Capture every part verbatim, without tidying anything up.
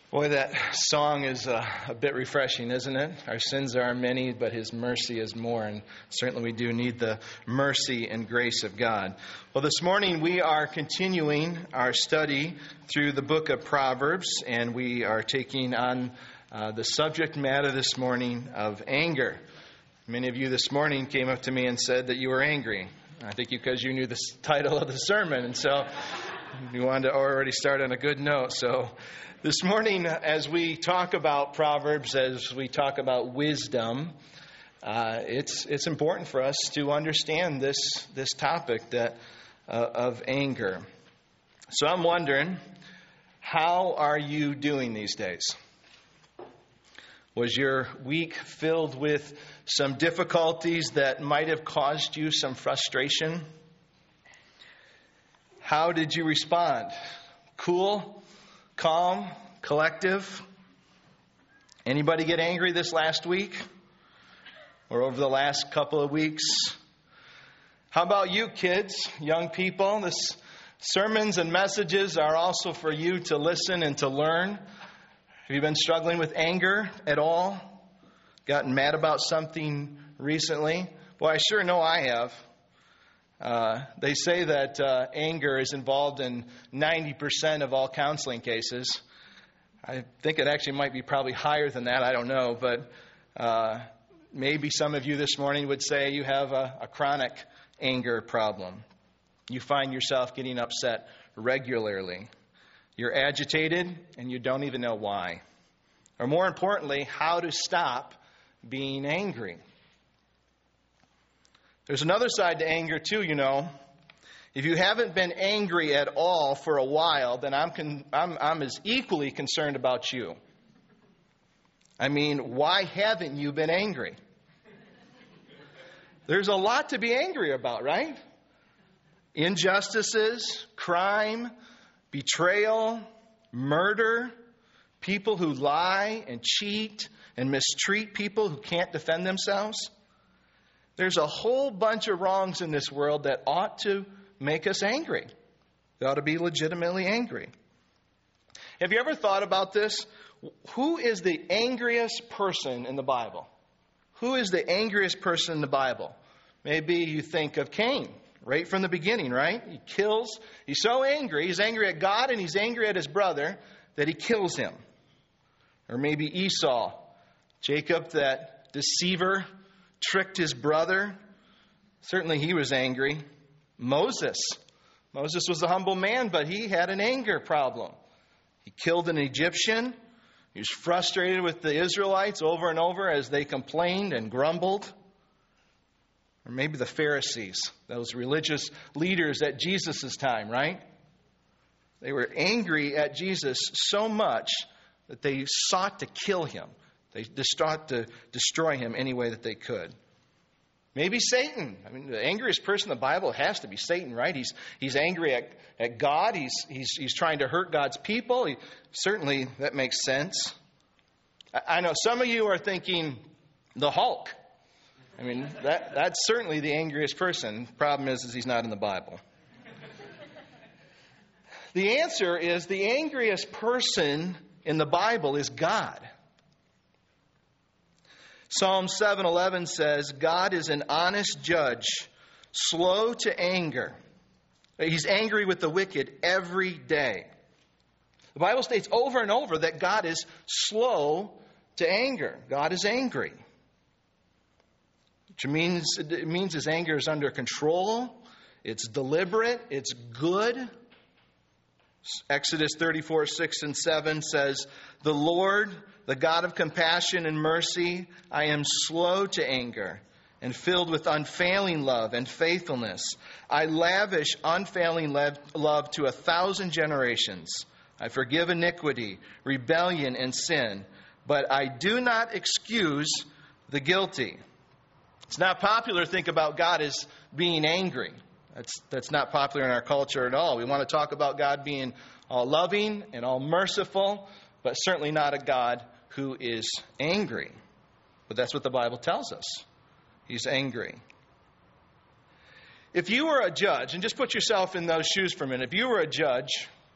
Boy, that song is uh, a bit refreshing, isn't it? Our sins are many, but His mercy is more. And certainly we do need the mercy and grace of God. Well, this morning we are continuing our study through the book of Proverbs. And we are taking on uh, the subject matter this morning of anger. Many of you this morning came up to me and said that you were angry. I think because you knew the title of the sermon. And so you wanted to already start on a good note. So this morning, as we talk about Proverbs, as we talk about wisdom, uh, it's it's important for us to understand this this topic that uh, of anger. So I'm wondering, how are you doing these days? Was your week filled with some difficulties that might have caused you some frustration? How did you respond? Cool? Calm, collective? Anybody get angry this last week or over the last couple of weeks? How about you kids, young people? This sermons and messages are also for you to listen and to learn. Have you been struggling with anger at all? Gotten mad about something recently? Well, I sure know I have. Uh, they say that uh, anger is involved in ninety percent of all counseling cases. I think it actually might be probably higher than that. I don't know. But uh, maybe some of you this morning would say you have a, a chronic anger problem. You find yourself getting upset regularly. You're agitated and you don't even know why. Or more importantly, how to stop being angry. There's another side to anger too, you know. If you haven't been angry at all for a while, then I'm, con- I'm, I'm as equally concerned about you. I mean, why haven't you been angry? There's a lot to be angry about, right? Injustices, crime, betrayal, murder, people who lie and cheat and mistreat people who can't defend themselves. There's a whole bunch of wrongs in this world that ought to make us angry. We ought to be legitimately angry. Have you ever thought about this? Who is the angriest person in the Bible? Who is the angriest person in the Bible? Maybe you think of Cain, right from the beginning, right? He kills. He's so angry. He's angry at God and he's angry at his brother that he kills him. Or maybe Esau, Jacob, that deceiver, tricked his brother. Certainly he was angry. Moses. Moses was a humble man, but he had an anger problem. He killed an Egyptian. He was frustrated with the Israelites over and over as they complained and grumbled. Or maybe the Pharisees, those religious leaders at Jesus' time, right? They were angry at Jesus so much that they sought to kill him. They sought to destroy him any way that they could. Maybe Satan. I mean, the angriest person in the Bible has to be Satan, right? He's he's angry at, at God. He's he's he's trying to hurt God's people. He, certainly, that makes sense. I, I know some of you are thinking the Hulk. I mean, that that's certainly the angriest person. Problem is, is he's not in the Bible. The answer is the angriest person in the Bible is God. Psalm seven eleven says, God is an honest judge, slow to anger. He's angry with the wicked every day. The Bible states over and over that God is slow to anger. God is angry. Which means, it means his anger is under control. It's deliberate. It's good. Exodus thirty-four, six and seven says, the Lord, the God of compassion and mercy, I am slow to anger and filled with unfailing love and faithfulness. I lavish unfailing love to a thousand generations. I forgive iniquity, rebellion, and sin, but I do not excuse the guilty. It's not popular to think about God as being angry. That's, that's not popular in our culture at all. We want to talk about God being all loving and all merciful, but certainly not a God who is angry. But that's what the Bible tells us. He's angry. If you were a judge, and just put yourself in those shoes for a minute. If you were a judge,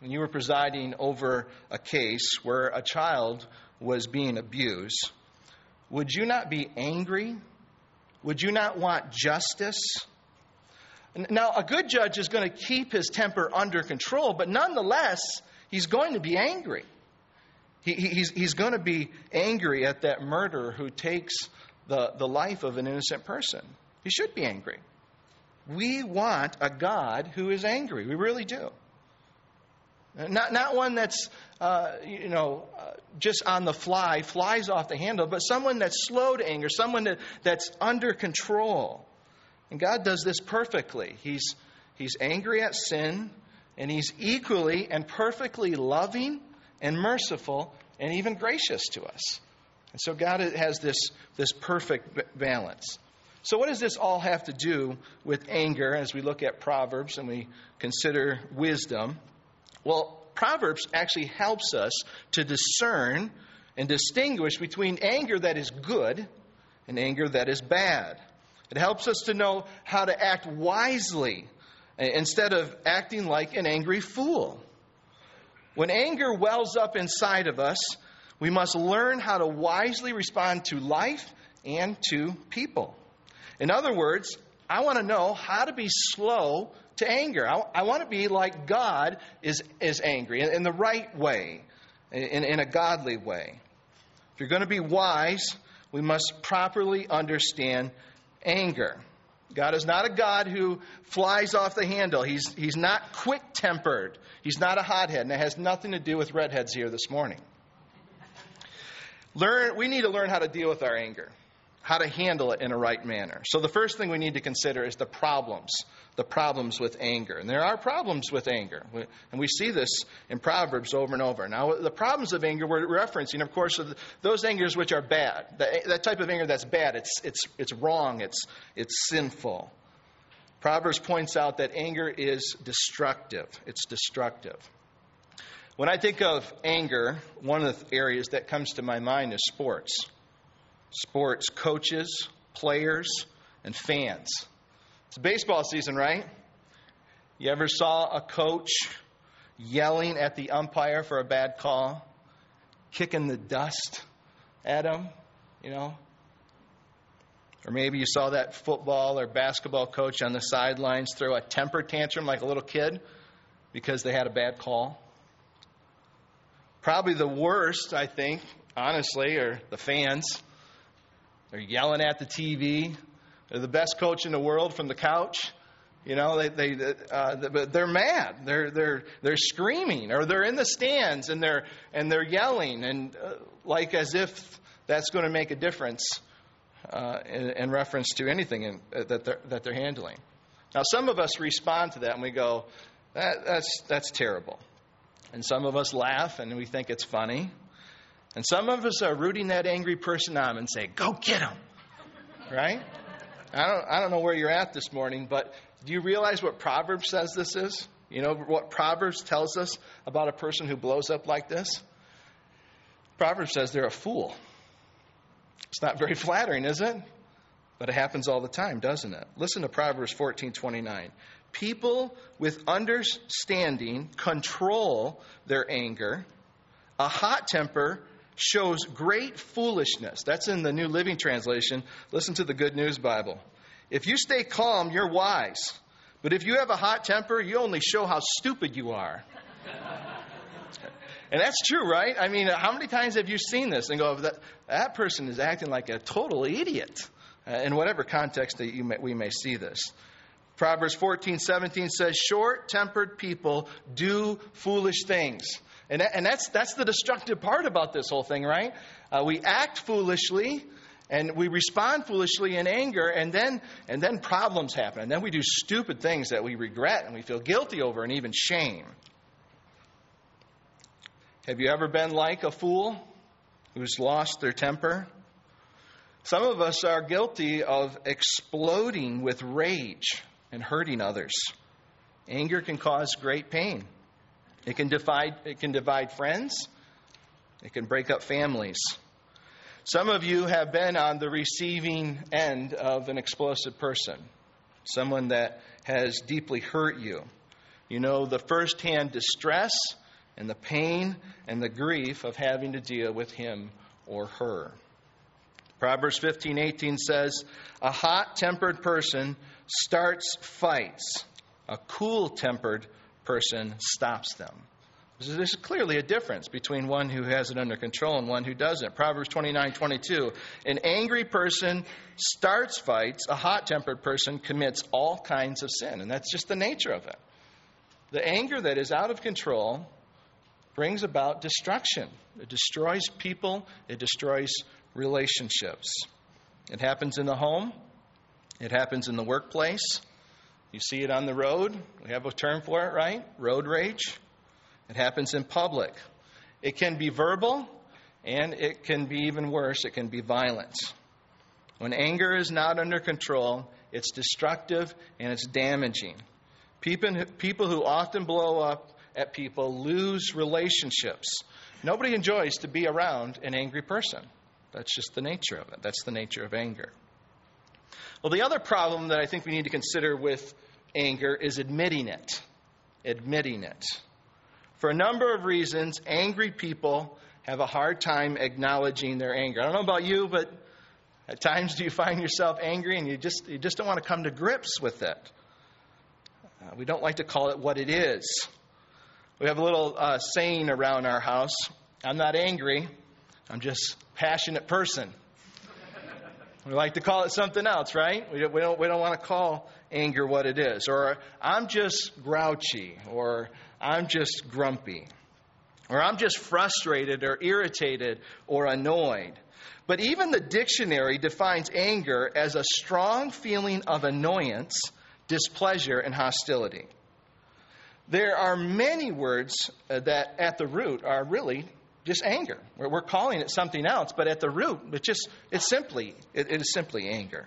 when you were presiding over a case where a child was being abused, would you not be angry? Would you not want justice? Now, a good judge is going to keep his temper under control, but nonetheless, he's going to be angry. He, he's, he's going to be angry at that murderer who takes the, the life of an innocent person. He should be angry. We want a God who is angry. We really do. Not, not one that's, uh, you know, uh, just on the fly, flies off the handle, but someone that's slow to anger, someone that, that's under control. And God does this perfectly. He's, he's angry at sin, and He's equally and perfectly loving and merciful and even gracious to us. And so God has this, this perfect balance. So what does this all have to do with anger as we look at Proverbs and we consider wisdom? Well, Proverbs actually helps us to discern and distinguish between anger that is good and anger that is bad. It helps us to know how to act wisely instead of acting like an angry fool. When anger wells up inside of us, we must learn how to wisely respond to life and to people. In other words, I want to know how to be slow to anger. I, I want to be like God is, is angry, in, in the right way, in, in a godly way. If you're going to be wise, we must properly understand anger. God is not a God who flies off the handle. He's, he's not quick-tempered. He's not a hothead, and it has nothing to do with redheads here this morning. Learn. We need to learn how to deal with our anger, how to handle it in a right manner. So the first thing we need to consider is the problems, the problems with anger. And there are problems with anger. And we see this in Proverbs over and over. Now, the problems of anger we're referencing, of course, are those angers which are bad. That type of anger that's bad, it's, it's, it's wrong, it's, it's sinful. Proverbs points out that anger is destructive. It's destructive. When I think of anger, one of the areas that comes to my mind is sports. Sports coaches, players, and fans. It's baseball season, right? You ever saw a coach yelling at the umpire for a bad call? Kicking the dust at him, you know? Or maybe you saw that football or basketball coach on the sidelines throw a temper tantrum like a little kid because they had a bad call. Probably the worst, I think, honestly, are the fans. They're yelling at the T V. They're the best coach in the world from the couch. You know, they they uh, they're mad. They're they're they're screaming, or they're in the stands and they're and they're yelling, and uh, like as if that's going to make a difference uh, in, in reference to anything in, uh, that they're that they're handling. Now, some of us respond to that and we go, that, "That's that's terrible," and some of us laugh and we think it's funny. And some of us are rooting that angry person on and say, "Go get him," right? I don't, I don't know where you're at this morning, but do you realize what Proverbs says this is? You know what Proverbs tells us about a person who blows up like this? Proverbs says they're a fool. It's not very flattering, is it? But it happens all the time, doesn't it? Listen to Proverbs fourteen twenty-nine. People with understanding control their anger. A hot temper shows great foolishness. That's in the New Living Translation. Listen to the Good News Bible. If you stay calm, you're wise. But if you have a hot temper, you only show how stupid you are. And that's true, right? I mean, how many times have you seen this and go, that, that person is acting like a total idiot, uh, in whatever context that you may, we may see this. Proverbs fourteen seventeen says, short-tempered people do foolish things. And, that, and that's that's the destructive part about this whole thing, right? Uh, we act foolishly, and we respond foolishly in anger, and then and then problems happen. And then we do stupid things that we regret and we feel guilty over and even shame. Have you ever been like a fool who's lost their temper? Some of us are guilty of exploding with rage and hurting others. Anger can cause great pain. It can divide, it can divide friends. It can break up families. Some of you have been on the receiving end of an explosive person, someone that has deeply hurt you. You know the firsthand distress and the pain and the grief of having to deal with him or her. Proverbs fifteen eighteen says, a hot-tempered person starts fights. A cool-tempered person stops them. So there's clearly a difference between one who has it under control and one who doesn't. Proverbs twenty-nine twenty-two, an angry person starts fights. A hot-tempered person commits all kinds of sin. And that's just the nature of it. The anger that is out of control brings about destruction. It destroys people. It destroys relationships. It happens in the home. It happens in the workplace. You see it on the road. We have a term for it, right? Road rage. It happens in public. It can be verbal, and it can be even worse. It can be violent. When anger is not under control, it's destructive and it's damaging. People, people who often blow up at people lose relationships. Nobody enjoys to be around an angry person. That's just the nature of it. That's the nature of anger. Well, the other problem that I think we need to consider with anger is admitting it. Admitting it. For a number of reasons, angry people have a hard time acknowledging their anger. I don't know about you, but at times do you find yourself angry and you just you just don't want to come to grips with it. Uh, we don't like to call it what it is. We have a little uh, saying around our house, I'm not angry, I'm just a passionate person. We like to call it something else, right? We don't, we don't, we don't want to call anger what it is. Or I'm just grouchy, or I'm just grumpy, or I'm just frustrated or irritated or annoyed. But even the dictionary defines anger as a strong feeling of annoyance, displeasure, and hostility. There are many words that at the root are really just anger. We're calling it something else, but at the root, it's just it's simply it, it is simply anger.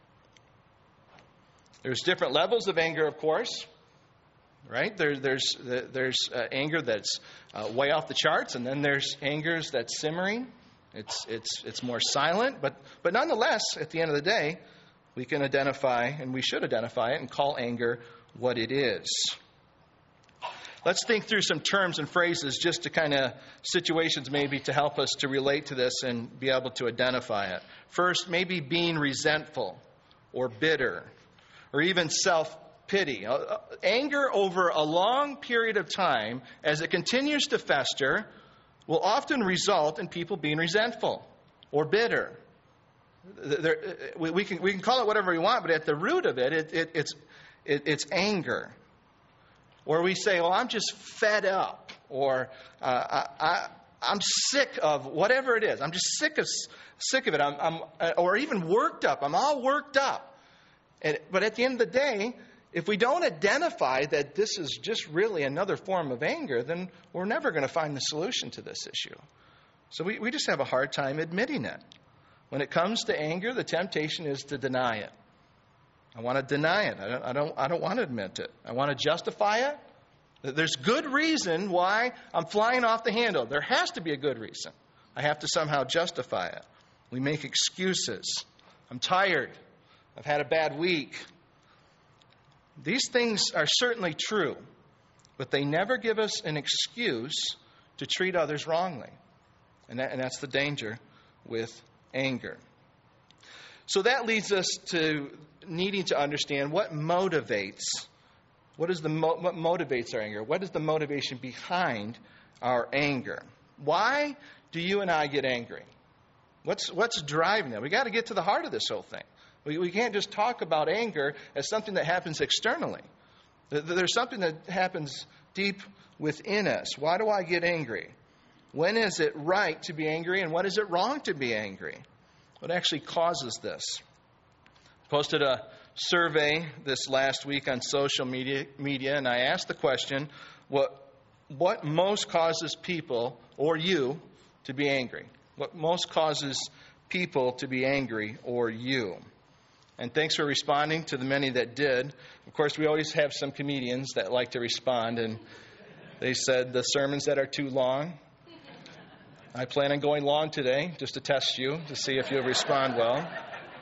There's different levels of anger, of course, right? There, there's there's uh, anger that's uh, way off the charts, and then there's anger that's simmering. It's it's it's more silent, but but nonetheless, at the end of the day, we can identify, and we should identify it, and call anger what it is. Let's think through some terms and phrases just to kind of situations maybe to help us to relate to this and be able to identify it. First, maybe being resentful or bitter or even self-pity. Anger over a long period of time, as it continues to fester, will often result in people being resentful or bitter. There, we, we, can, we can call it whatever we want, but at the root of it, it, it it's, it, it's anger. Or we say, well, I'm just fed up, or uh, I, I, I'm sick of whatever it is. I'm just sick of sick of it. I'm, I'm or even worked up. I'm all worked up. And, but at the end of the day, if we don't identify that this is just really another form of anger, then we're never going to find the solution to this issue. So we, we just have a hard time admitting it. When it comes to anger, the temptation is to deny it. I want to deny it. I don't, I don't, I don't want to admit it. I want to justify it. There's good reason why I'm flying off the handle. There has to be a good reason. I have to somehow justify it. We make excuses. I'm tired. I've had a bad week. These things are certainly true, but they never give us an excuse to treat others wrongly. And, that, and that's the danger with anger. So that leads us to needing to understand what motivates, what is the mo- what motivates our anger? What is the motivation behind our anger? Why do you and I get angry? What's what's driving it? We got to get to the heart of this whole thing. We we can't just talk about anger as something that happens externally. There's something that happens deep within us. Why do I get angry? When is it right to be angry, and when is it wrong to be angry? What actually causes this? Posted a survey this last week on social media, media, and I asked the question, what, what most causes people, or you, to be angry? What most causes people to be angry, or you? And thanks for responding to the many that did. Of course, we always have some comedians that like to respond, and they said the sermons that are too long. I plan on going long today just to test you, to see if you'll respond well.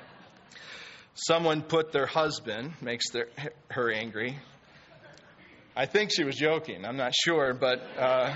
Someone put their husband makes their, her angry. I think she was joking. I'm not sure, but uh,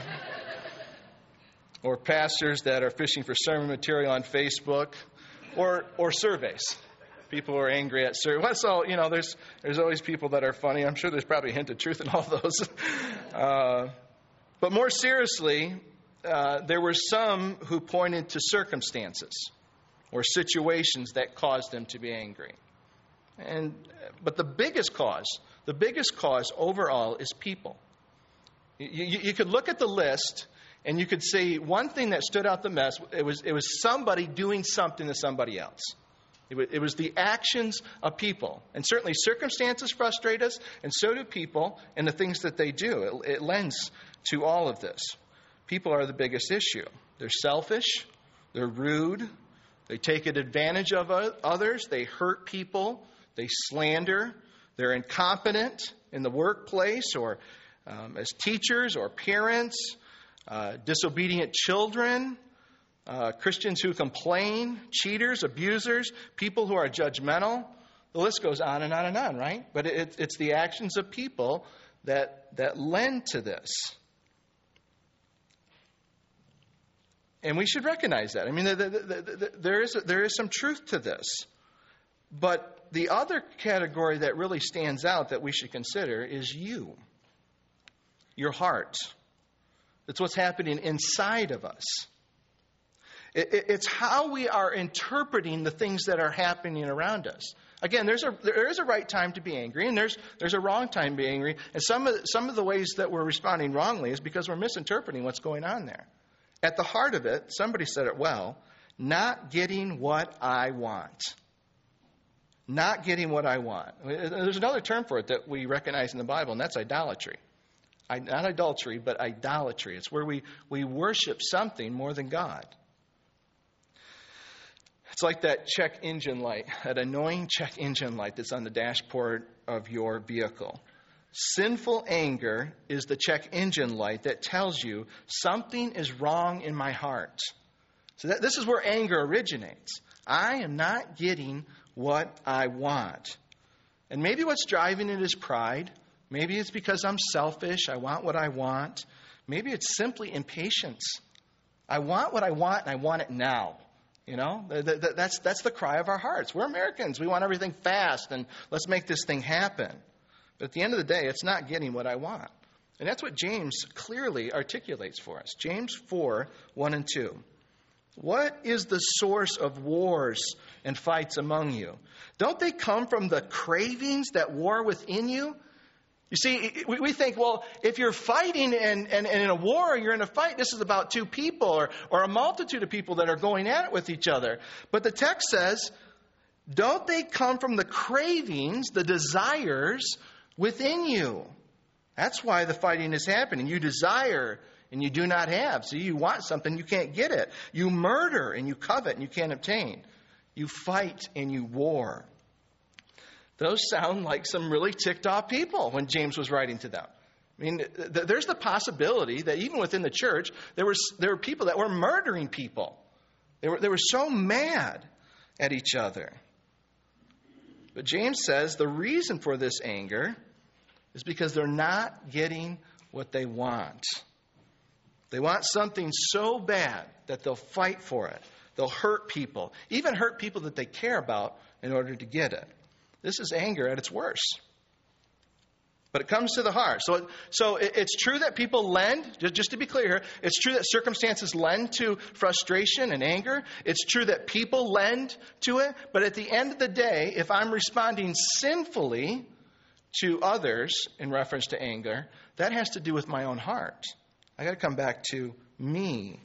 or pastors that are fishing for sermon material on Facebook, or or surveys. People are angry at surveys. Well, so you know, there's there's always people that are funny. I'm sure there's probably a hint of truth in all those. Uh, but more seriously, uh, there were some who pointed to circumstances or situations that caused them to be angry. And but the biggest cause, the biggest cause overall is people. You, you, you could look at the list and you could see one thing that stood out the most. It was it was somebody doing something to somebody else. It was, it was the actions of people. And certainly circumstances frustrate us, and so do people and the things that they do. It, it lends to all of this. People are the biggest issue. They're selfish. They're rude. They take advantage of others. They hurt people. They slander. They're incompetent in the workplace or um, as teachers or parents. Uh, disobedient children. Uh, Christians who complain, cheaters, abusers, people who are judgmental. The list goes on and on and on, right? But it, it's the actions of people that that lend to this. And we should recognize that. I mean, the, the, the, the, there is there is some truth to this. But the other category that really stands out that we should consider is you, your heart. It's what's happening inside of us. It's how we are interpreting the things that are happening around us. Again, there's a there is a right time to be angry, and there's there's a wrong time to be angry. And some of some of the ways that we're responding wrongly is because we're misinterpreting what's going on there. At the heart of it, somebody said it well: not getting what I want. Not getting what I want. There's another term for it that we recognize in the Bible, and that's idolatry. I, not adultery, but idolatry. It's where we we worship something more than God. It's like that check engine light, that annoying check engine light that's on the dashboard of your vehicle. Sinful anger is the check engine light that tells you something is wrong in my heart. So that, this is where anger originates. I am not getting what I want. And maybe what's driving it is pride. Maybe it's because I'm selfish. I want what I want. Maybe it's simply impatience. I want what I want, and I want it now. You know, that's that's the cry of our hearts. We're Americans. We want everything fast, and let's make this thing happen. But at the end of the day, it's not getting what I want. And that's what James clearly articulates for us. James four, one and two. What is the source of wars and fights among you? Don't they come from the cravings that war within you? You see, we think, well, if you're fighting and, and, and in a war, you're in a fight, this is about two people or, or a multitude of people that are going at it with each other. But the text says, don't they come from the cravings, the desires within you? That's why the fighting is happening. You desire and you do not have. So you want something, you can't get it. You murder and you covet and you can't obtain. You fight and you war. Those sound like some really ticked off people when James was writing to them. I mean, th- there's the possibility that even within the church, there was there were people that were murdering people. They were they were so mad at each other. But James says the reason for this anger is because they're not getting what they want. They want something so bad that they'll fight for it. They'll hurt people, even hurt people that they care about in order to get it. This is anger at its worst. But it comes to the heart. So, so it's true that people lend, just to be clear here, it's true that circumstances lend to frustration and anger. It's true that people lend to it. But at the end of the day, if I'm responding sinfully to others in reference to anger, that has to do with my own heart. I got to come back to me.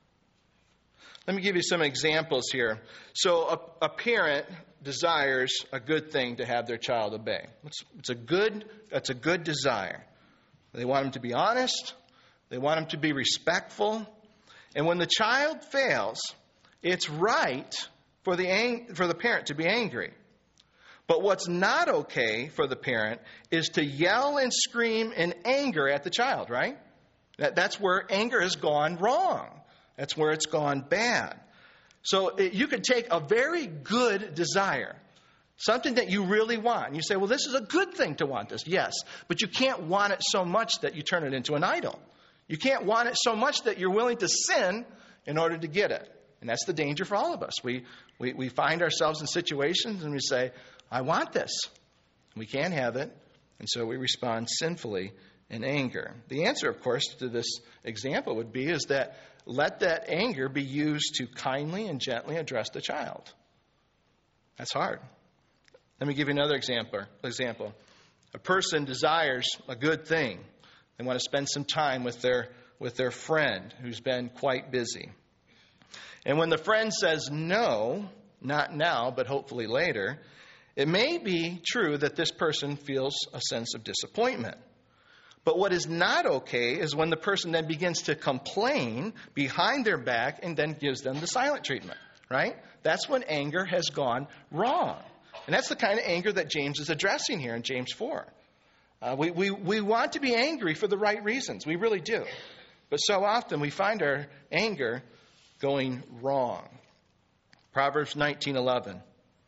Let me give you some examples here. So a, a parent desires a good thing to have their child obey. It's, it's a good, it's a good desire. They want him to be honest. They want him to be respectful. And when the child fails, it's right for the ang- for the parent to be angry. But what's not okay for the parent is to yell and scream in anger at the child, right? That, that's where anger has gone wrong. That's where it's gone bad. So it, you could take a very good desire Something that you really want. And you say, well, this is a good thing to want this. Yes, but you can't want it so much that you turn it into an idol. You can't want it so much that you're willing to sin in order to get it. And that's the danger for all of us. We, we, we find ourselves in situations and we say, I want this. We can't have it. And so we respond sinfully in anger. The answer, of course, to this example would be is that let that anger be used to kindly and gently address the child. That's hard. Let me give you another example. Example. A person desires a good thing. They want to spend some time with their, with their friend who's been quite busy. And when the friend says no, not now, but hopefully later, it may be true that this person feels a sense of disappointment. But what is not okay is when the person then begins to complain behind their back and then gives them the silent treatment, right? That's when anger has gone wrong. And that's the kind of anger that James is addressing here in James four. Uh, we, we, we want to be angry for the right reasons. We really do. But so often we find our anger going wrong. Proverbs nineteen eleven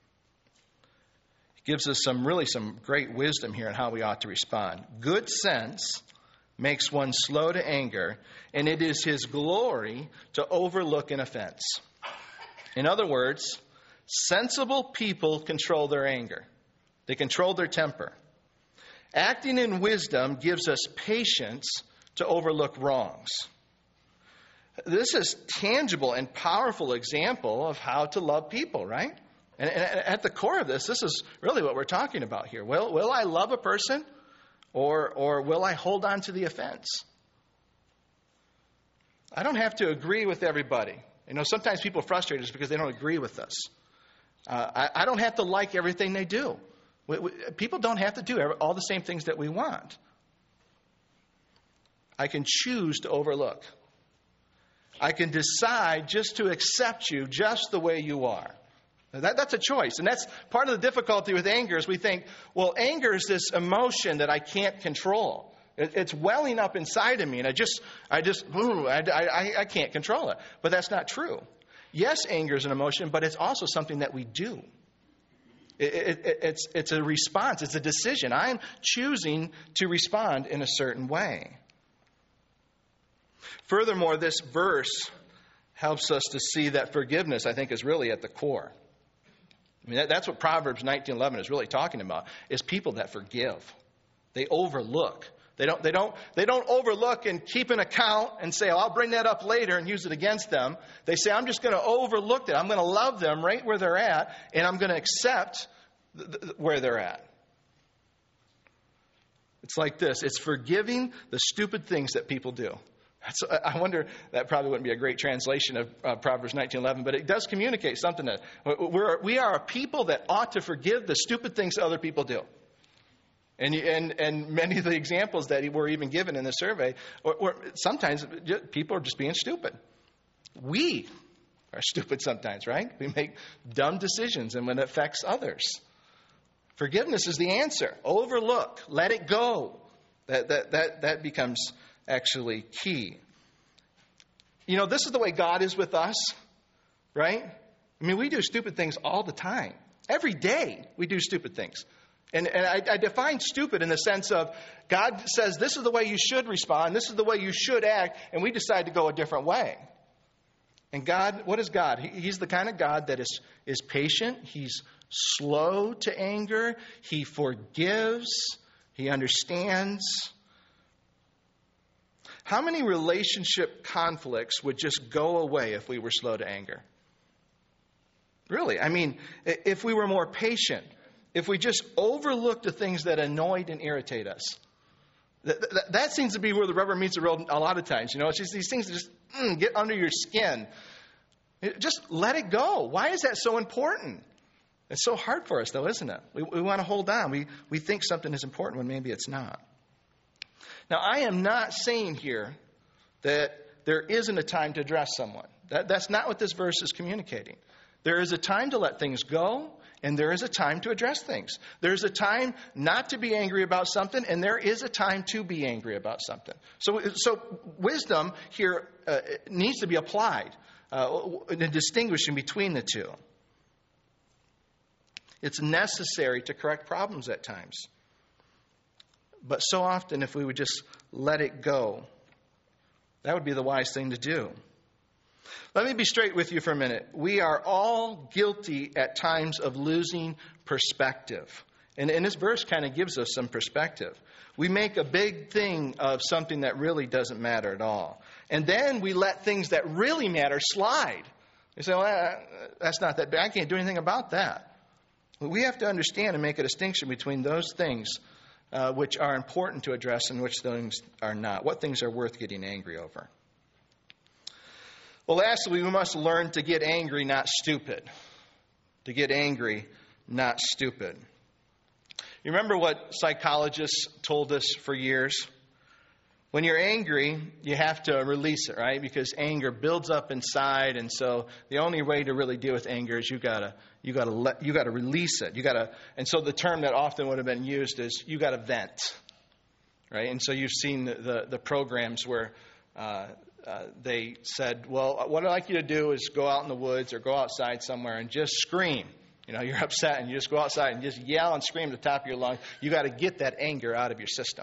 gives us some really some great wisdom here on how we ought to respond. Good sense makes one slow to anger, and it is his glory to overlook an offense. In other words, sensible people control their anger. They control their temper. Acting in wisdom gives us patience to overlook wrongs. This is tangible and powerful example of how to love people, right? And at the core of this, this is really what we're talking about here. Will, will I love a person or, or will I hold on to the offense? I don't have to agree with everybody. You know, sometimes people frustrate us because they don't agree with us. Uh, I, I don't have to like everything they do. We, we, people don't have to do all the same things that we want. I can choose to overlook. I can decide just to accept you just the way you are. That, that's a choice. And that's part of the difficulty with anger is we think, well, anger is this emotion that I can't control. It, it's welling up inside of me, and I just, I just, ooh, I, I, I can't control it. But that's not true. Yes, anger is an emotion, but it's also something that we do. It, it, it, it's, it's a response. It's a decision. I'm choosing to respond in a certain way. Furthermore, this verse helps us to see that forgiveness, I think, is really at the core. I mean, that, that's what Proverbs nineteen eleven is really talking about, is people that forgive. They overlook. They don't, they don't, they don't overlook and keep an account and say, oh, I'll bring that up later and use it against them. They say, I'm just going to overlook it. I'm going to love them right where they're at, and I'm going to accept th- th- where they're at. It's like this. It's forgiving the stupid things that people do. So I wonder, that probably wouldn't be a great translation of uh, Proverbs nineteen eleven, but it does communicate something that we're, we are a people that ought to forgive the stupid things other people do. And, and, and many of the examples that were even given in the survey, or, or sometimes people are just being stupid. We are stupid sometimes, right? We make dumb decisions and when it affects others. Forgiveness is the answer. Overlook. Let it go. That, that, that, that becomes actually key. You know, this is the way God is with us, right? I mean, we do stupid things all the time. Every day we do stupid things. And, and I, I define stupid in the sense of God says this is the way you should respond, this is the way you should act, and we decide to go a different way. And God, what is God? He, he's the kind of God that is, is patient. He's slow to anger. He forgives. He understands. How many relationship conflicts would just go away if we were slow to anger? Really, I mean, if we were more patient, if we just overlooked the things that annoyed and irritate us. That, that, that seems to be where the rubber meets the road a lot of times. You know, it's just these things that just mm, get under your skin. Just let it go. Why is that so important? It's so hard for us, though, isn't it? We, we want to hold on. We, we think something is important when maybe it's not. Now, I am not saying here that there isn't a time to address someone. That, that's not what this verse is communicating. There is a time to let things go, and there is a time to address things. There's a time not to be angry about something, and there is a time to be angry about something. So, so wisdom here uh, needs to be applied uh, in distinguishing between the two. It's necessary to correct problems at times. But so often, if we would just let it go, that would be the wise thing to do. Let me be straight with you for a minute. We are all guilty at times of losing perspective. And, and this verse kind of gives us some perspective. We make a big thing of something that really doesn't matter at all. And then we let things that really matter slide. You say, well, that's not that bad. I can't do anything about that. But we have to understand and make a distinction between those things uh, which are important to address and which things are not. What things are worth getting angry over? Well, lastly, we must learn to get angry, not stupid. To get angry, not stupid. You remember what psychologists told us for years? When you're angry, you have to release it, right? Because anger builds up inside, and so the only way to really deal with anger is you gotta you gotta let you gotta release it. You gotta, and so the term that often would have been used is you gotta vent, right? And so you've seen the the, the programs where uh, uh, they said, well, what I'd like you to do is go out in the woods or go outside somewhere and just scream. You know, you're upset and you just go outside and just yell and scream at the top of your lungs. You got to get that anger out of your system.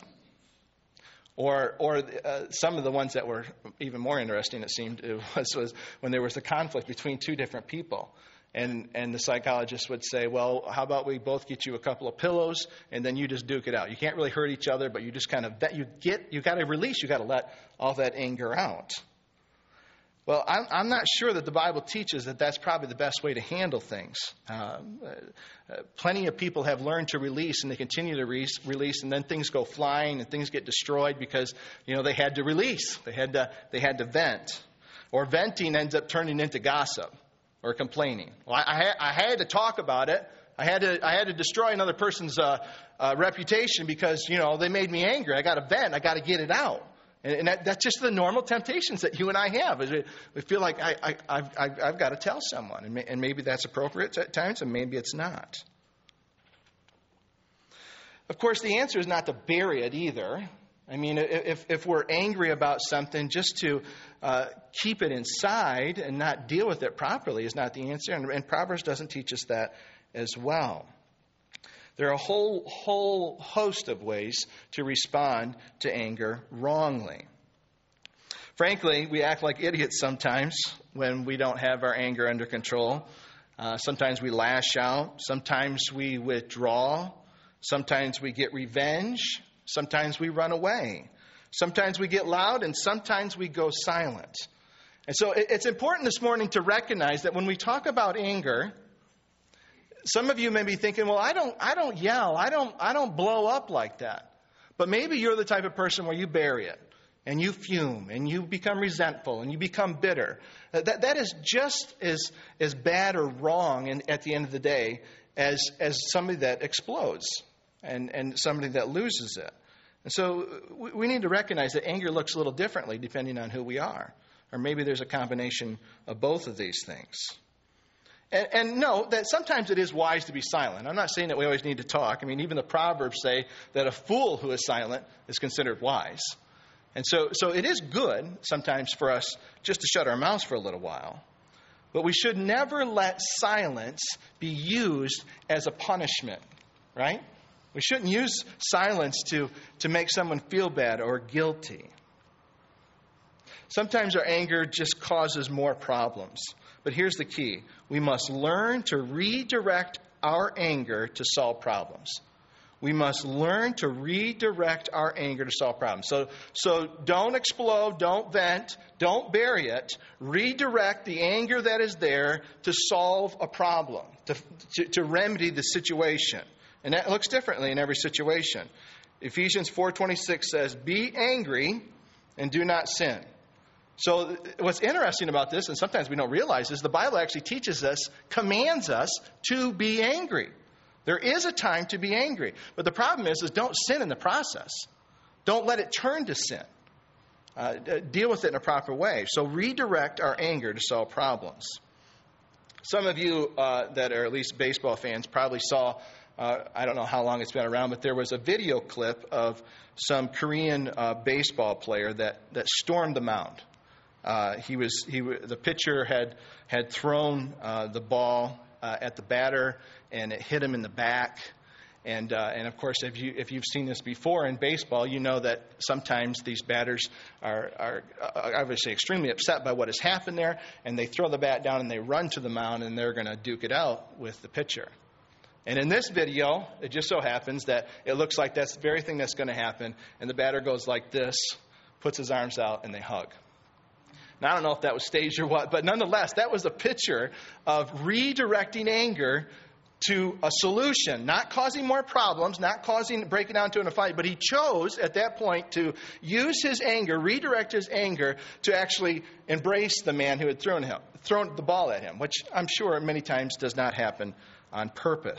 Or or uh, some of the ones that were even more interesting, it seemed, it was, was when there was a conflict between two different people. And and the psychologist would say, well, how about we both get you a couple of pillows and then you just duke it out. You can't really hurt each other, but you just kind of, you get, you got to release, you got to let all that anger out. Well, I'm, I'm not sure that the Bible teaches that that's probably the best way to handle things. Uh, uh, plenty of people have learned to release, and they continue to re- release, and then things go flying, and things get destroyed because, you know, they had to release. They had to, they had to vent. Or venting ends up turning into gossip or complaining. Well, I, I, had, I had to talk about it. I had to, I had to destroy another person's uh, uh, reputation because, you know, they made me angry. I got to vent. I got to get it out. And that, that's just the normal temptations that you and I have. We feel like I, I, I've, I've, I've got to tell someone. And, may, and maybe that's appropriate at times, and maybe it's not. Of course, the answer is not to bury it either. I mean, if, if we're angry about something, just to uh, keep it inside and not deal with it properly is not the answer. And, and Proverbs doesn't teach us that as well. There are a whole whole host of ways to respond to anger wrongly. Frankly, we act like idiots sometimes when we don't have our anger under control. Uh, sometimes we lash out. Sometimes we withdraw. Sometimes we get revenge. Sometimes we run away. Sometimes we get loud, and sometimes we go silent. And so it's important this morning to recognize that when we talk about anger, some of you may be thinking, well, I don't I don't yell. I don't I don't blow up like that. But maybe you're the type of person where you bury it and you fume and you become resentful and you become bitter. That that is just as as bad or wrong in, at the end of the day as as somebody that explodes and, and somebody that loses it. And so we, we need to recognize that anger looks a little differently depending on who we are. Or maybe there's a combination of both of these things. And, and no, that sometimes it is wise to be silent. I'm not saying that we always need to talk. I mean, even the Proverbs say that a fool who is silent is considered wise. And so, so it is good sometimes for us just to shut our mouths for a little while. But we should never let silence be used as a punishment, right? We shouldn't use silence to, to make someone feel bad or guilty. Sometimes our anger just causes more problems. But here's the key. We must learn to redirect our anger to solve problems. We must learn to redirect our anger to solve problems. So, so don't explode, don't vent, don't bury it. Redirect the anger that is there to solve a problem, to, to, to remedy the situation. And that looks differently in every situation. Ephesians four twenty-six says, "Be angry and do not sin." So what's interesting about this, and sometimes we don't realize, is the Bible actually teaches us, commands us to be angry. There is a time to be angry. But the problem is, is don't sin in the process. Don't let it turn to sin. Uh, deal with it in a proper way. So redirect our anger to solve problems. Some of you uh, that are at least baseball fans probably saw, uh, I don't know how long it's been around, but there was a video clip of some Korean uh, baseball player that, that stormed the mound. Uh, he was he the pitcher had had thrown uh, the ball uh, at the batter, and it hit him in the back. And uh, and of course, if you if you've seen this before in baseball, you know that sometimes these batters are are obviously extremely upset by what has happened there, and they throw the bat down and they run to the mound and they're going to duke it out with the pitcher. And in this video, it just so happens that it looks like that's the very thing that's going to happen, and the batter goes like this, puts his arms out, and they hug. Now, I don't know if that was staged or what, but nonetheless, that was a picture of redirecting anger to a solution, not causing more problems, not causing breaking out into a fight, but he chose at that point to use his anger, redirect his anger to actually embrace the man who had thrown him, thrown the ball at him, which I'm sure many times does not happen on purpose.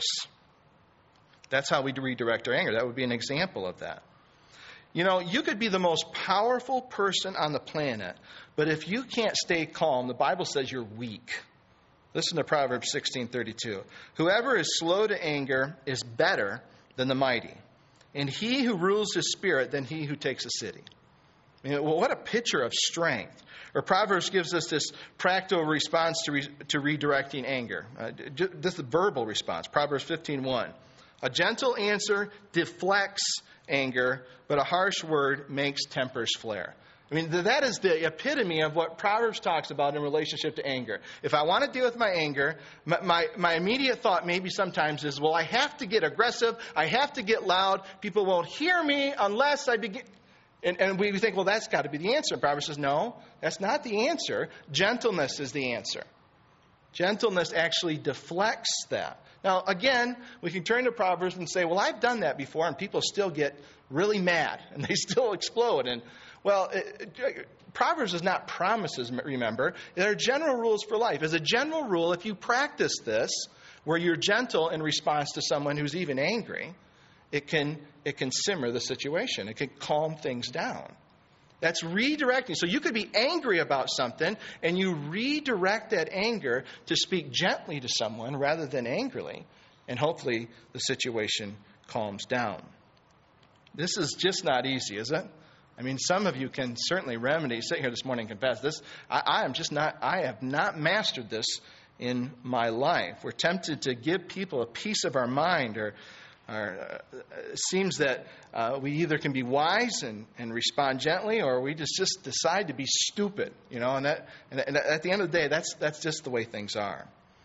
That's how we redirect our anger. That would be an example of that. You know, you could be the most powerful person on the planet, but if you can't stay calm, the Bible says you're weak. Listen to Proverbs sixteen thirty-two. Whoever is slow to anger is better than the mighty, and he who rules his spirit than he who takes a city. I mean, well, what a picture of strength. Or Proverbs gives us this practical response to, re, to redirecting anger. Uh, this is a verbal response. Proverbs fifteen one. A gentle answer deflects anger, but a harsh word makes tempers flare. I mean, that is the epitome of what Proverbs talks about in relationship to anger. If I want to deal with my anger, my, my, my immediate thought maybe sometimes is, well, I have to get aggressive. I have to get loud. People won't hear me unless I begin. And, and we think, well, that's got to be the answer. And Proverbs says, no, that's not the answer. Gentleness is the answer. Gentleness actually deflects that. Now, again, we can turn to Proverbs and say, well, I've done that before, and people still get really mad, and they still explode. And, well, it, it, Proverbs is not promises, remember. They're general rules for life. As a general rule, if you practice this, where you're gentle in response to someone who's even angry, it can it can simmer the situation. It can calm things down. That's redirecting. So you could be angry about something, and you redirect that anger to speak gently to someone rather than angrily, and hopefully the situation calms down. This is just not easy, is it? I mean, some of you can certainly remedy, sit here this morning and confess this. I, I am just not, I have not mastered this in my life. We're tempted to give people a piece of our mind, or Or, uh, it seems that uh, we either can be wise and, and respond gently, or we just, just decide to be stupid, you know. And, that, and, and at the end of the day, that's that's just the way things are.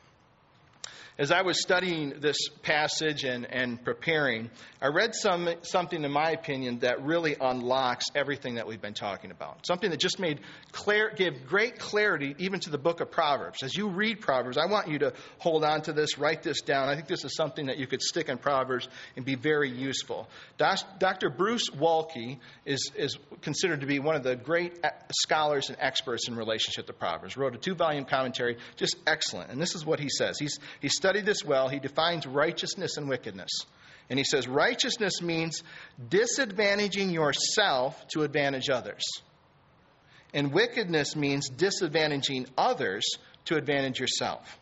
As I was studying this passage and, and preparing, I read some something, in my opinion, that really unlocks everything that we've been talking about. Something that just made clear, gave great clarity even to the book of Proverbs. As you read Proverbs, I want you to hold on to this, write this down. I think this is something that you could stick in Proverbs and be very useful. Doctor Bruce Waltke is, is considered to be one of the great scholars and experts in relationship to Proverbs. Wrote a two-volume commentary, just excellent. And this is what he says. He's he's studied this well. He defines righteousness and wickedness. And he says, righteousness means disadvantaging yourself to advantage others. And wickedness means disadvantaging others to advantage yourself.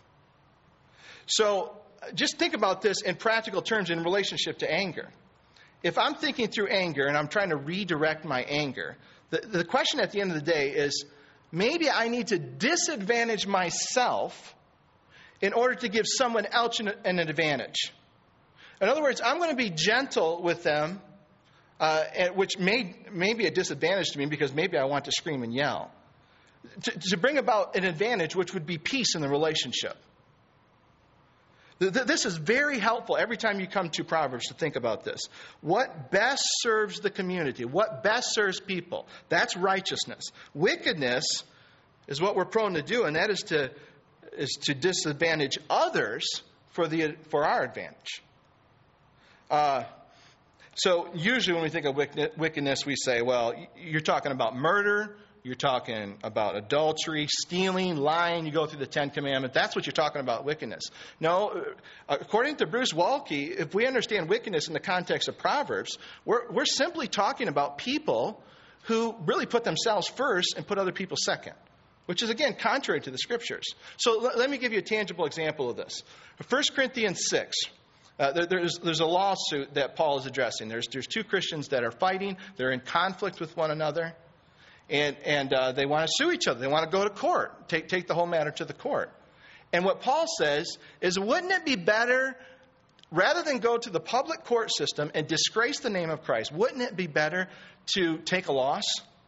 So just think about this in practical terms in relationship to anger. If I'm thinking through anger and I'm trying to redirect my anger, the, the question at the end of the day is, maybe I need to disadvantage myself in order to give someone else an, an advantage. In other words, I'm going to be gentle with them, uh, which may, may be a disadvantage to me because maybe I want to scream and yell, to, to bring about an advantage which would be peace in the relationship. This is very helpful every time you come to Proverbs to think about this. What best serves the community? What best serves people? That's righteousness. Wickedness is what we're prone to do, and that is to is to disadvantage others for the for our advantage. Uh, so usually when we think of wickedness, we say, well, you're talking about murder, you're talking about adultery, stealing, lying. You go through the Ten Commandments. That's what you're talking about, wickedness. No, according to Bruce Waltke, if we understand wickedness in the context of Proverbs, we're, we're simply talking about people who really put themselves first and put other people second, which is, again, contrary to the Scriptures. So l- let me give you a tangible example of this. First Corinthians six. Uh, there, there's, there's a lawsuit that Paul is addressing. There's, there's two Christians that are fighting. They're in conflict with one another. And, and uh, they want to sue each other. They want to go to court, take, take the whole matter to the court. And what Paul says is, wouldn't it be better, rather than go to the public court system and disgrace the name of Christ, wouldn't it be better to take a loss?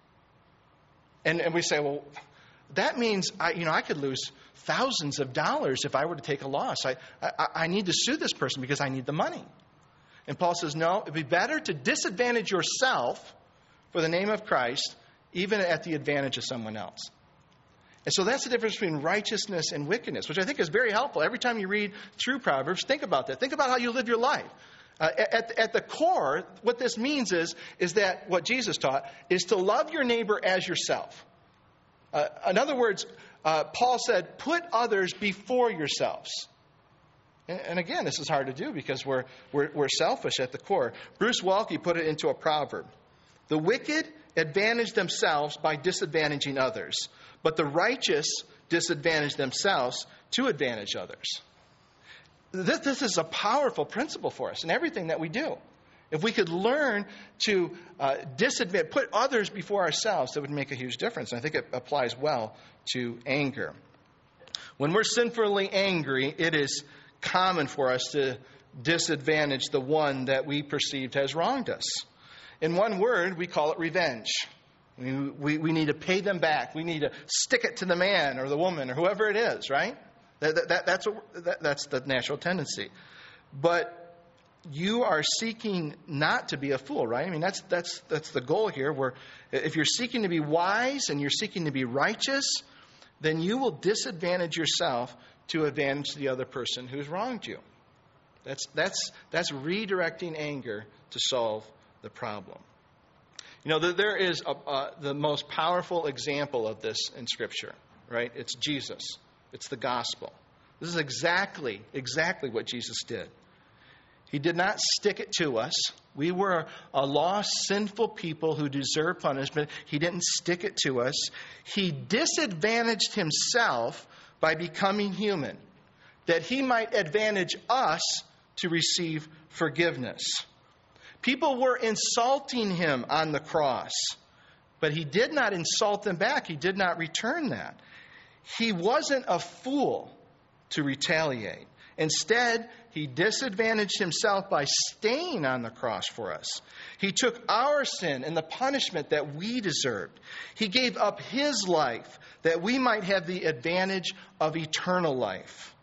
And, and we say, well, that means I, you know, I could lose thousands of dollars if I were to take a loss. I, I, I need to sue this person because I need the money. And Paul says, no, it'd be better to disadvantage yourself for the name of Christ, even at the advantage of someone else. And so that's the difference between righteousness and wickedness, which I think is very helpful. Every time you read through Proverbs, think about that. Think about how you live your life. Uh, at, at the core, what this means is, is that what Jesus taught is to love your neighbor as yourself. Uh, in other words, uh, Paul said, put others before yourselves. And, and again, this is hard to do because we're, we're, we're selfish at the core. Bruce Waltke put it into a proverb. The wicked advantage themselves by disadvantaging others, but the righteous disadvantage themselves to advantage others. This, this is a powerful principle for us in everything that we do. If we could learn to uh, disadvantage, put others before ourselves, that would make a huge difference. And I think it applies well to anger. When we're sinfully angry, it is common for us to disadvantage the one that we perceived has wronged us. In one word, we call it revenge. We, we, we need to pay them back. We need to stick it to the man or the woman or whoever it is, right? That, that, that's, a, that, that's the natural tendency. But you are seeking not to be a fool, right? I mean, that's that's that's the goal here. Where if you're seeking to be wise and you're seeking to be righteous, then you will disadvantage yourself to advantage the other person who's wronged you. That's that's that's redirecting anger to solve the problem. You know, there is a, uh, the most powerful example of this in Scripture, right? It's Jesus. It's the gospel. This is exactly, exactly what Jesus did. He did not stick it to us. We were a lost, sinful people who deserve punishment. He didn't stick it to us. He disadvantaged himself by becoming human, that he might advantage us to receive forgiveness. People were insulting him on the cross, but he did not insult them back. He did not return that. He wasn't a fool to retaliate. Instead, he disadvantaged himself by staying on the cross for us. He took our sin and the punishment that we deserved. He gave up his life that we might have the advantage of eternal life.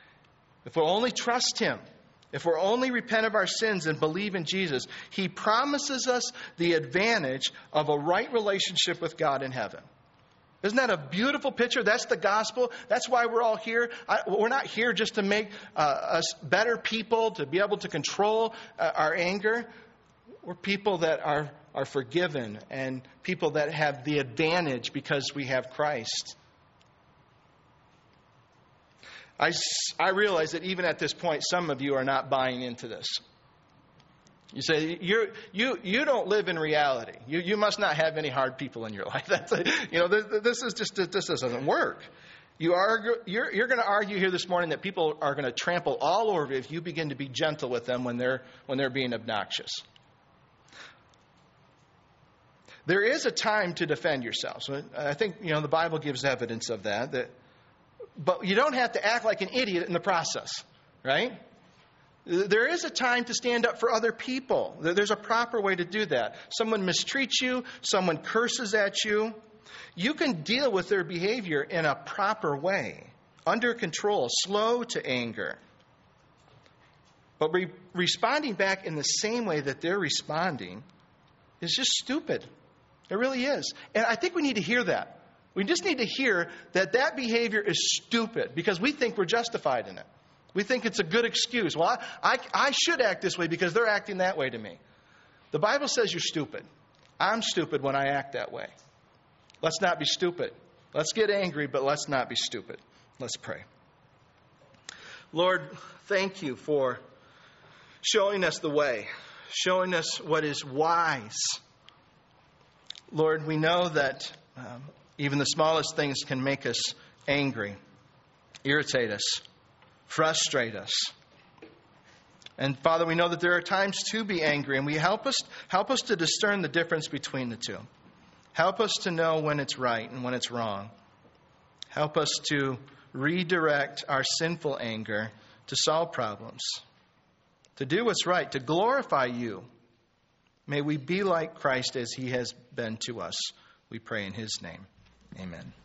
If we'll only trust him, if we'll only repent of our sins and believe in Jesus, he promises us the advantage of a right relationship with God in heaven. Isn't that a beautiful picture? That's the gospel. That's why we're all here. I, we're not here just to make uh, us better people, to be able to control uh, our anger. We're people that are, are forgiven and people that have the advantage because we have Christ. I, I realize that even at this point, some of you are not buying into this. You say, you're, you you don't live in reality. You you must not have any hard people in your life. That's a, you know, this, this is just this doesn't work. You argue, you're you're going to argue here this morning that people are going to trample all over you if you begin to be gentle with them when they're when they're being obnoxious. There is a time to defend yourself. So I think you know the Bible gives evidence of that. That, but you don't have to act like an idiot in the process, right? There is a time to stand up for other people. There's a proper way to do that. Someone mistreats you, someone curses at you. You can deal with their behavior in a proper way, under control, slow to anger. But re- responding back in the same way that they're responding is just stupid. It really is. And I think we need to hear that. We just need to hear that that behavior is stupid because we think we're justified in it. We think it's a good excuse. Well, I, I, I should act this way because they're acting that way to me. The Bible says you're stupid. I'm stupid when I act that way. Let's not be stupid. Let's get angry, but let's not be stupid. Let's pray. Lord, thank you for showing us the way, showing us what is wise. Lord, we know that um, even the smallest things can make us angry, irritate us, frustrate us. And Father, we know that there are times to be angry, and we help us help us to discern the difference between the two. Help us to know when it's right and when it's wrong. Help us to redirect our sinful anger to solve problems, to do what's right, to glorify you. May we be like Christ as he has been to us. We pray in his name. Amen.